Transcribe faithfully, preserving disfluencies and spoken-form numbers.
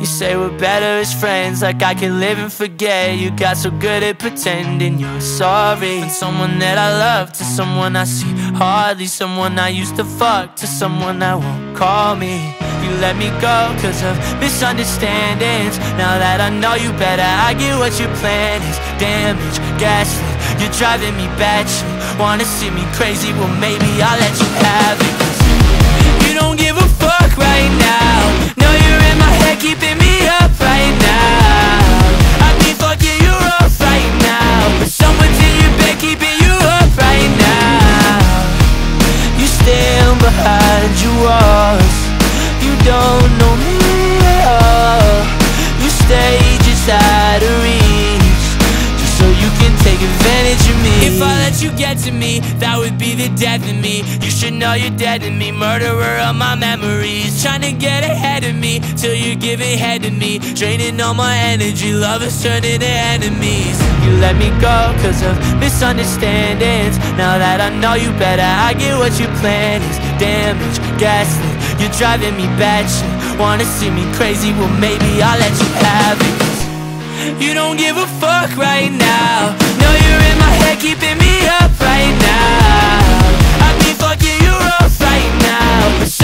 You say we're better as friends, like I can live and forget. You got so good at pretending you're sorry. From someone that I love to someone I see hardly, someone I used to fuck to someone that won't call me. You let me go cause of misunderstandings. Now that I know you better, I get what your plan is. Damage, gaslit, you're driving me batshit. Wanna see me crazy, well maybe I'll let you have it. You don't give a fuck right now. No, you're in my head, keeping me up right now. I mean, fuck yeah, you're up right now, but someone's in your bed keeping you up right now. You stand behind your walls. You don't know me at all. You stay just out of reach, just so you can take advantage of me. If I let you get to me, that would be the death of me. You should know you're dead to me, murderer of my memories. Trying to get ahead of me, till you're giving head to me. Draining all my energy, lovers turning to enemies. You let me go cause of misunderstandings. Now that I know you better, I get what your plan is. Damage, gaslit, you're driving me batshit. Wanna see me crazy, well maybe I'll let you have it. You don't give a fuck right now. No, you're in my head, keeping me up right now. I mean, fuck yeah, you're up right now, but